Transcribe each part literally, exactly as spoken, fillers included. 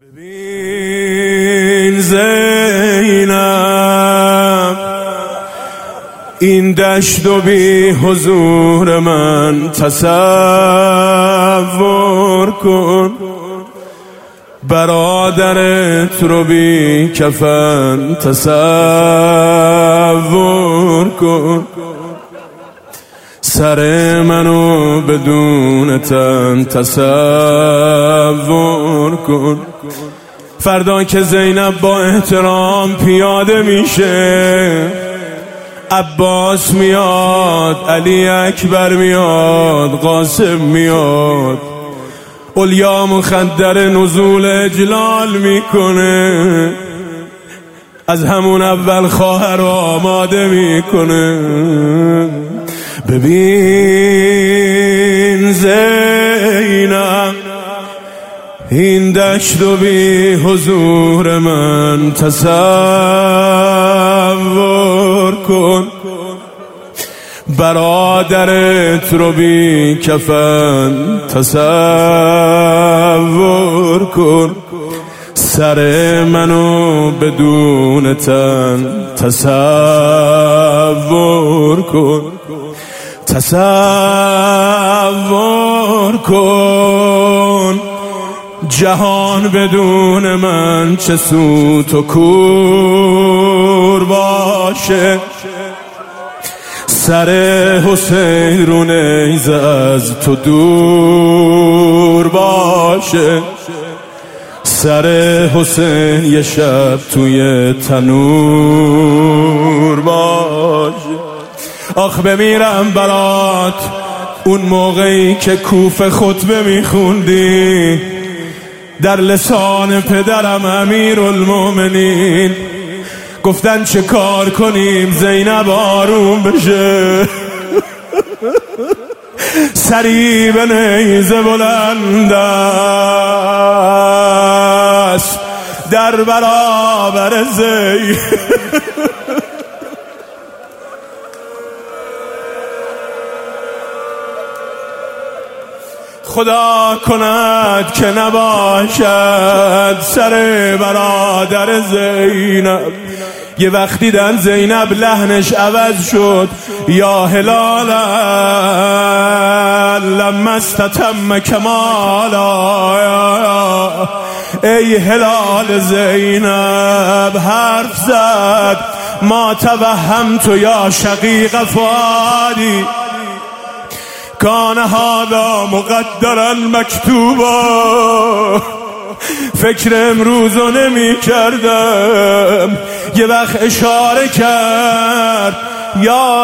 ببین زینب، این دشت و بی حضور من تصور کن، برادرت رو بی کفن تصور کن، سر منو بدون تن تصور کن. فردا که زینب با احترام پیاده میشه، عباس میاد، علی اکبر میاد، قاسم میاد، اولیا مخدر نزول اجلال میکنه، از همون اول خواهر آماده میکنه. ببین زینب، این دشت و بی حضور من تصور کن، برادرت رو بی کفن تصور کن، سر منو بدون تن تصور کن، تصور کن. جهان بدون من چه سوت و کور باشه، سر حسین رو نیز از تو دور باشه، سر حسین یه شب توی تنور باشه. آخ بمیرم برات اون موقعی که کوفه خطبه میخوندی، در لسان پدرم امیرالمومنین گفتن چه کار کنیم زینب آروم بشه، سری به نیزه بلند است در برابر زینب. خدا کند که نباشد سر برادر زینب. یه وقت دیدن زینب لحنش عوض شد، یا هلالا لما استتم کمالا، ای هلال زینب حرف زد، ما توهمت یا شقیق فؤادی کان هذا مقدرا مکتوبا. فکر امروزو نمی کردم، یه وقت اشاره کرد، یا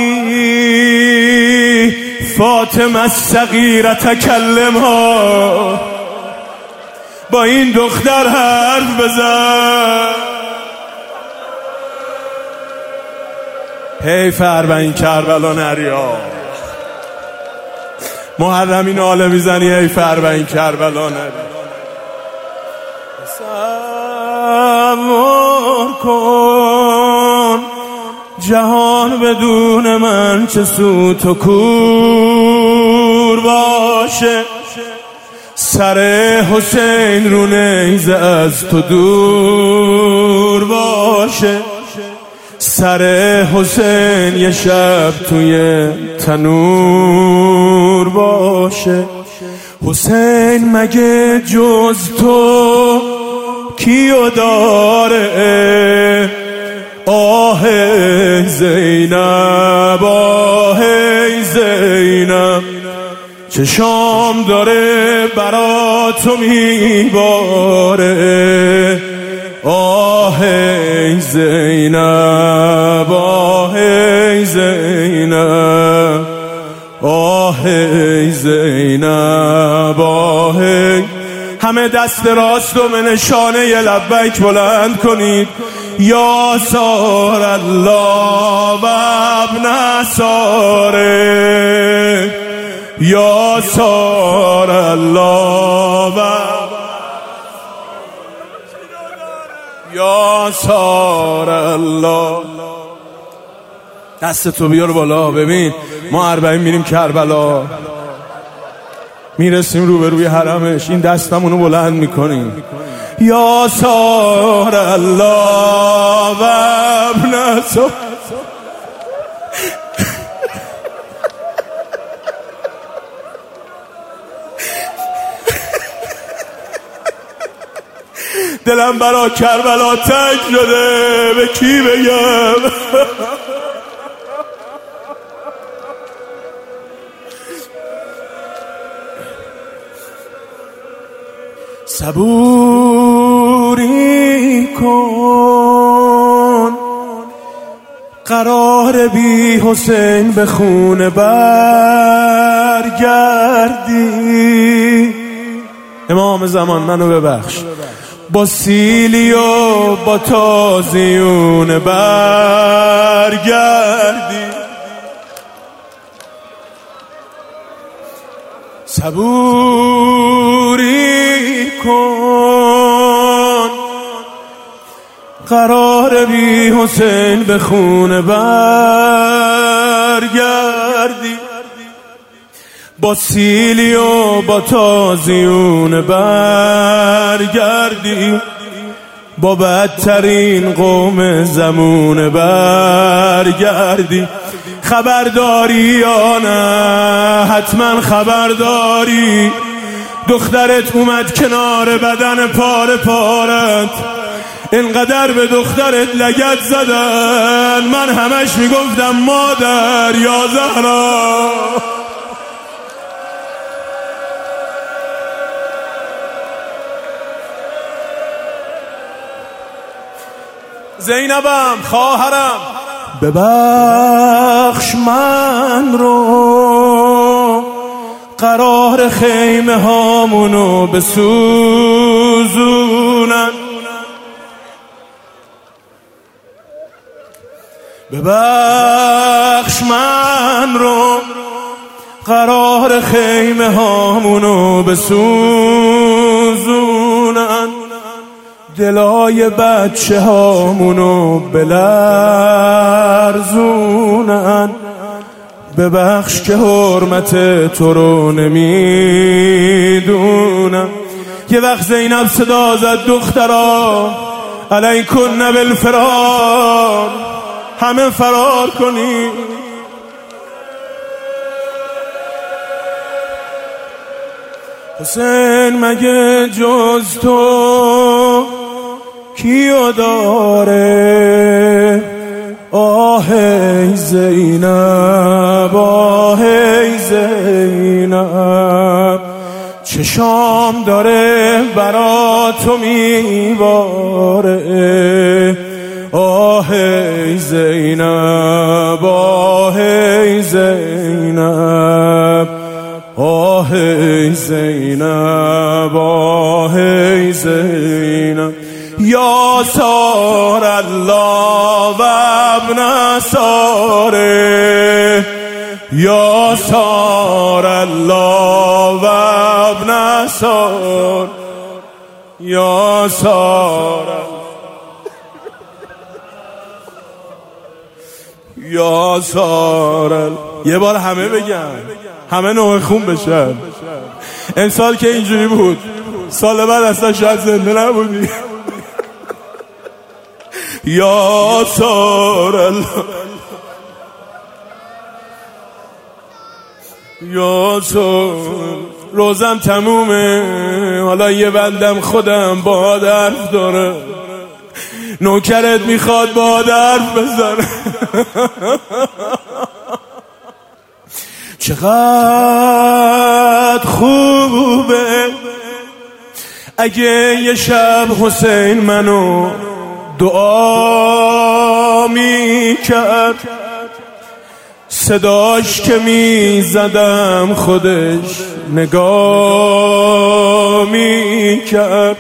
اخی فاطمه الصغیره تکلمها، با این دختر حرف بزن. حیف اربعین کربلا نریا، محرمین آله میزنی حیف اربعین کربلا نری. تصور کن جهان بدون من چه سوت و کور باشه، سر حسین رو نیزه از تو دور باشه، سر حسین یه شب توی تنور باشه. حسین مگه جز تو کیو داره؟ آه زینب، آه زینب، چشام داره برا تو میباره. آه زینب، آه زینب، آه زینب، آه. همه دست راست و به نشانه ی لبیک بلند کنید. یا سار الله و ابن ساره، یا سار الله و یا سار الله. دست تو بیار بالا. ببین ما اربعین میریم کربلا، میرسیم روبروی حرمش، این دستمونو بلند میکنیم. یا سار الله و ابن سار. دلم برا کربلا تنگ شده، به کی بگم؟ صبوری کن، قرار بی حسین به خونه برگردی. امام زمان منو ببخش، با سیلی و با تازیون برگردی. صبوری کن، قرار بی حسین به خونه برگردی. با سیلی و با تازیون برگردی. با بدترین قوم زمون برگردی. خبرداری یا نه؟ حتما خبرداری. دخترت اومد کنار بدن پاره پارت، اینقدر به دخترت لگد زدن، من همش میگفتم مادر یا زهرا. زینبم خواهرم، ببخش من رو، قرار خیمه هامونو بسوزونن. ببخش من رو، قرار خیمه هامونو بسوزونن. دلای بچه هامونو بلرزونن. ببخش که حرمت تو رو نمیدونم. یه وقت زینب صدا زد دخترا علیکن بالفرار، همه فرار کنی. حسین مگه جز تو کیو داره؟ آه ای زینب، آه ای زینب، چشام داره برا تو میباره. آه ای زینب، آه ای زینب، آه ای زینب، آه ای زینب. یا سار الله و ابن ساره، یا سار الله و ابن سار، یا سار یا سار. یه بار همه بگن، همه نوع خون بشن. امسال که اینجوری بود، سال بعد اصلا شاید زنده نبودی. یا سار الله، یا سار. روزم تمومه، حالا یه بندم خودم با حرف داره. نوکرت میخواد با حرف بزنه. چقدر خوبه اگه یه شب حسین منو دعا میکرد. صداش که میزدم خودش نگاه میکرد.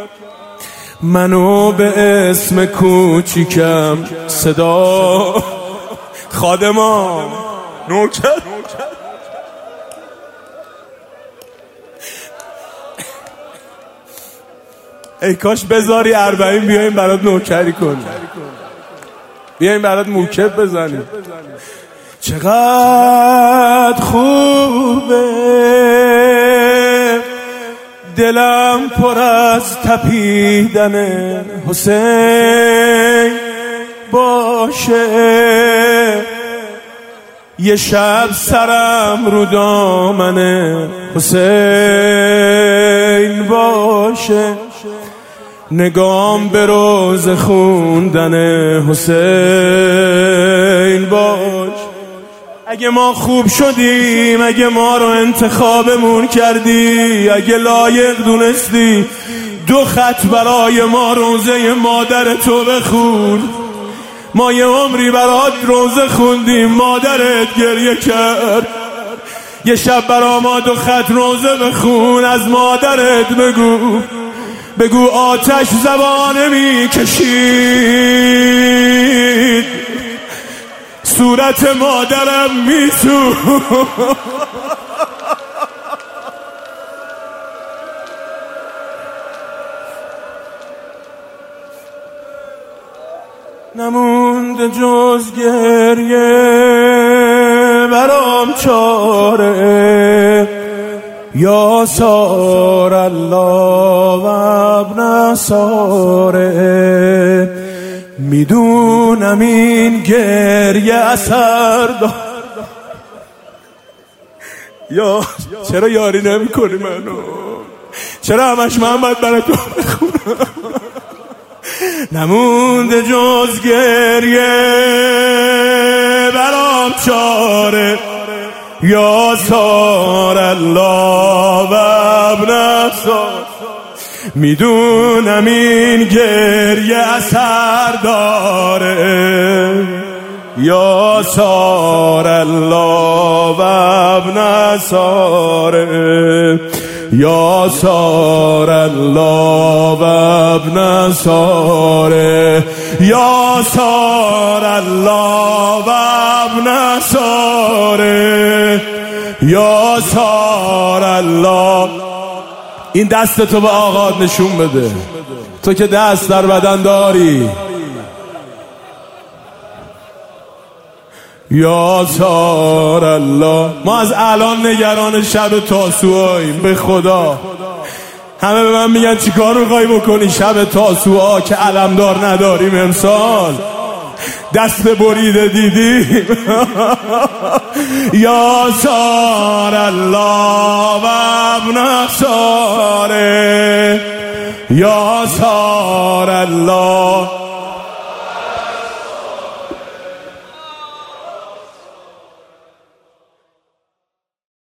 منو به اسم کوچیکم صدا خادمان نوکر. ای کاش بذاری اربعین بیاییم برات نوکری کنیم، بیاییم برات موکب بزنیم. چقدر خوبه دلم پر از تپیدن حسین باشه، یه شب سرم رو دامن حسین باشه، نگام به روز خوندن حسین باش. اگه ما خوب شدیم، اگه ما رو انتخابمون کردی، اگه لایق دونستی دو خط برای ما روزه مادر تو بخون، ما یه عمری برات روزه خوندیم، مادرت گریه کرد، یه شب برا ما دو خط روزه بخون، از مادرت بگو بگو آتش زبانه می کشید، صورت مادرم می سو. نموند جز گریه برام چاره، یا سار الله و ابن ساره، میدونم این گریه اثر دار. یا چرا یاری نمی کنی منو؟ چرا همش محمد برای تو بخونم؟ نمونده جز گریه برام چاره، یا سار الله و ابن سار، میدونم این گریه اثر داره، یا سار الله و ابن ساره، یا سار الله و ابن ساره، یا سار الله و ابن ساره، یا سار الله. این دست تو به آقا نشون بده، تو که دست در بدن داری. یا سار الله. ما از الان نگران شب تاسوعاییم، به خدا. همه به من میگن چی کار میخوایی بکنی شب تاسوعا که علمدار نداریم امسال؟ دست بریده دیدیم. یا سار الله و ابن ساره، یا سار الله.